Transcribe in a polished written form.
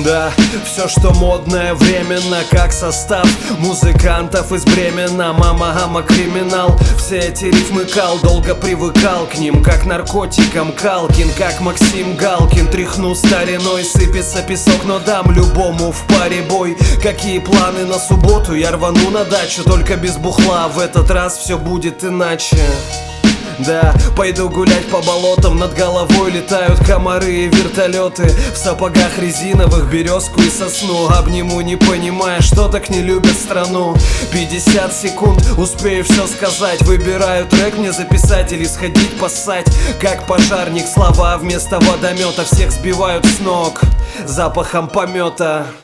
Да, все, что модное, временно, как состав музыкантов из Бремена. Мама, криминал. Все эти рифмы кал, долго привыкал к ним, как наркотикам Калкин, как Максим Галкин. Тряхну стариной, сыпется песок, но дам любому в паре бой. Какие планы на субботу? Я рвану на дачу, только без бухла. В этот раз все будет иначе. Да, пойду гулять по болотам, над головой летают комары и вертолеты. В сапогах резиновых березку и сосну обниму, не понимая, что так не любят страну. 50 секунд, успею все сказать. Выбираю трек мне записать или сходить поссать. Как пожарник, слова вместо водомета всех сбивают с ног запахом помета.